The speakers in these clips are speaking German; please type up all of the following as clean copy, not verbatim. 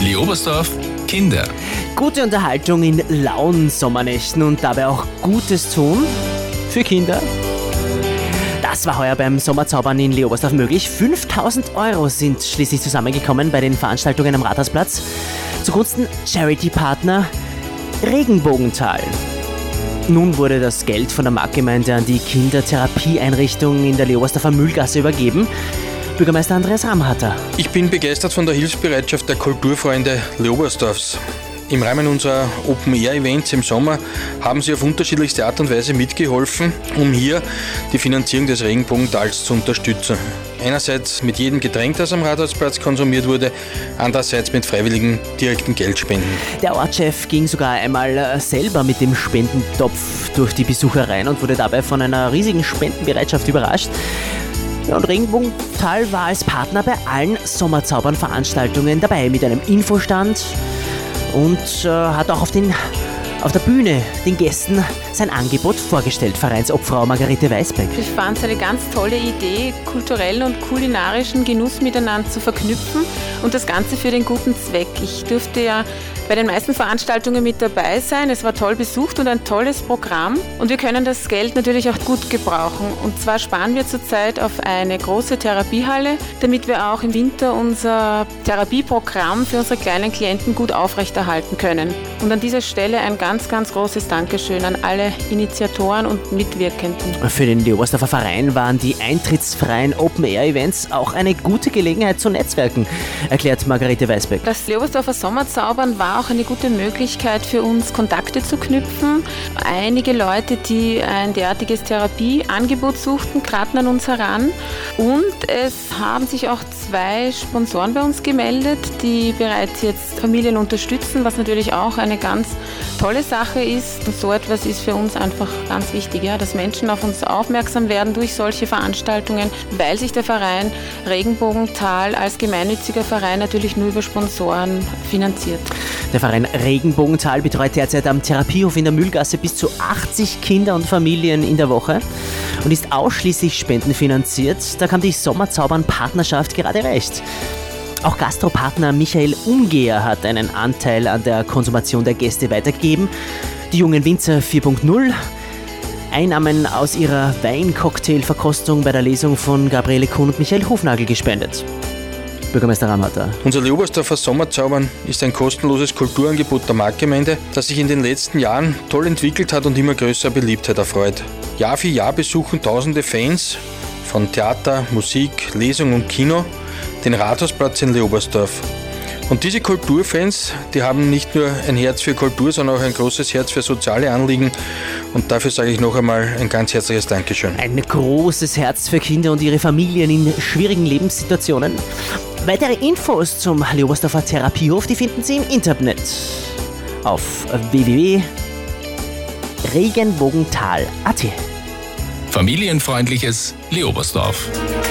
Leobersdorf Kinder. Gute Unterhaltung in lauen Sommernächten und dabei auch Gutes tun für Kinder. Das war heuer beim Sommerzaubern in Leobersdorf möglich. 5.000 Euro sind schließlich zusammengekommen bei den Veranstaltungen am Rathausplatz. Zugunsten Charity-Partner Regenbogental. Nun wurde das Geld von der Marktgemeinde an die Kindertherapieeinrichtung in der Leobersdorfer Mühlgasse übergeben. Bürgermeister Andreas Ramhatter. Ich bin begeistert von der Hilfsbereitschaft der Kulturfreunde Leobersdorfs. Im Rahmen unserer Open-Air-Events im Sommer haben sie auf unterschiedlichste Art und Weise mitgeholfen, um hier die Finanzierung des Regenbogentals zu unterstützen. Einerseits mit jedem Getränk, das am Rathausplatz konsumiert wurde, andererseits mit freiwilligen direkten Geldspenden. Der Ortschef ging sogar einmal selber mit dem Spendentopf durch die Besuchereien und wurde dabei von einer riesigen Spendenbereitschaft überrascht. Ja, und Regenbogental war als Partner bei allen Sommerzaubern-Veranstaltungen dabei mit einem Infostand und hat auch auf der Bühne den Gästen sein Angebot vorgestellt. Vereinsobfrau Margarete Weisbeck. Ich fand es eine ganz tolle Idee, kulturellen und kulinarischen Genuss miteinander zu verknüpfen und das Ganze für den guten Zweck. Ich durfte ja bei den meisten Veranstaltungen mit dabei sein. Es war toll besucht und ein tolles Programm. Und wir können das Geld natürlich auch gut gebrauchen. Und zwar sparen wir zurzeit auf eine große Therapiehalle, damit wir auch im Winter unser Therapieprogramm für unsere kleinen Klienten gut aufrechterhalten können. Und an dieser Stelle ein ganz, ganz großes Dankeschön an alle Initiatoren und Mitwirkenden. Für den Leobersdorfer Verein waren die eintrittsfreien Open-Air-Events auch eine gute Gelegenheit zu netzwerken, erklärt Margarete Weisbeck. Das Leobersdorfer Sommerzaubern war auch eine gute Möglichkeit für uns, Kontakte zu knüpfen. Einige Leute, die ein derartiges Therapieangebot suchten, traten an uns heran. Und es haben sich auch 2 Sponsoren bei uns gemeldet, die bereits jetzt Familien unterstützen, was natürlich auch eine ganz tolle Sache ist. Und so etwas ist für uns einfach ganz wichtig, ja, dass Menschen auf uns aufmerksam werden durch solche Veranstaltungen, weil sich der Verein Regenbogental als gemeinnütziger Verein natürlich nur über Sponsoren finanziert. Der Verein Regenbogental betreut derzeit am Therapiehof in der Mühlgasse bis zu 80 Kinder und Familien in der Woche und ist ausschließlich spendenfinanziert. Da kam die Sommerzaubern-Partnerschaft gerade recht. Auch Gastropartner Michael Umgeher hat einen Anteil an der Konsumation der Gäste weitergegeben. Die jungen Winzer 4.0 Einnahmen aus ihrer Weincocktailverkostung bei der Lesung von Gabriele Kuhn und Michael Hufnagel gespendet. Bürgermeister Ramhatter. Unser Leobersdorfer Sommerzaubern ist ein kostenloses Kulturangebot der Marktgemeinde, das sich in den letzten Jahren toll entwickelt hat und immer größere Beliebtheit erfreut. Jahr für Jahr besuchen tausende Fans von Theater, Musik, Lesung und Kino den Rathausplatz in Leobersdorf. Und diese Kulturfans, die haben nicht nur ein Herz für Kultur, sondern auch ein großes Herz für soziale Anliegen. Und dafür sage ich noch einmal ein ganz herzliches Dankeschön. Ein großes Herz für Kinder und ihre Familien in schwierigen Lebenssituationen. Weitere Infos zum Leobersdorfer Therapiehof, die finden Sie im Internet auf www.regenbogental.at. Familienfreundliches Leobersdorf.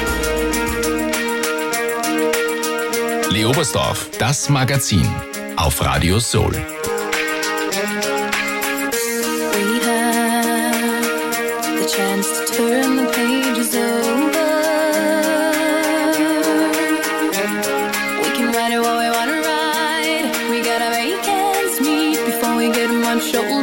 Leobersdorf, das Magazin auf Radio Soul. We have the chance to turn the pages over. We can write it what we want to write. We gotta make ends meet before we get them on shoulder.